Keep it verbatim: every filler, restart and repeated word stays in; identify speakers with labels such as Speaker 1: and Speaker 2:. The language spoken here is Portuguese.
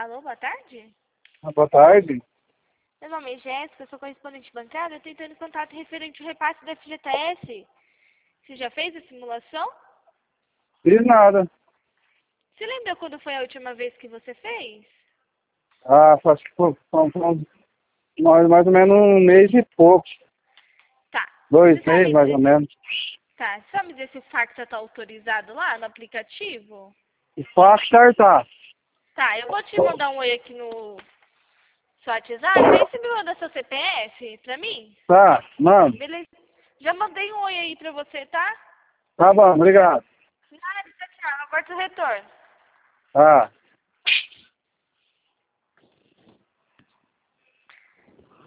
Speaker 1: Alô, boa tarde?
Speaker 2: Ah, boa tarde.
Speaker 1: Meu nome é Jéssica, sou correspondente bancária. Eu tô entrando em contato referente ao repasse da F G T S. Você já fez a simulação?
Speaker 2: Fiz nada.
Speaker 1: Você lembra quando foi a última vez que você fez?
Speaker 2: Ah, acho que foi, foi, foi mais, mais ou menos um mês e pouco.
Speaker 1: Tá.
Speaker 2: Dois
Speaker 1: Você sabe
Speaker 2: meses, mais ou
Speaker 1: dizer...
Speaker 2: menos.
Speaker 1: Tá, você sabe dizer se o Facta tá autorizado lá no aplicativo?
Speaker 2: E pode startar.
Speaker 1: Tá, eu vou te mandar um oi aqui no seu WhatsApp. Aí você me manda seu C P F pra mim?
Speaker 2: Tá, mano.
Speaker 1: Beleza. Já mandei um oi aí pra você, tá?
Speaker 2: Tá bom, obrigado.
Speaker 1: Nada, tchau, tchau. Aguardo o retorno.
Speaker 2: Tá.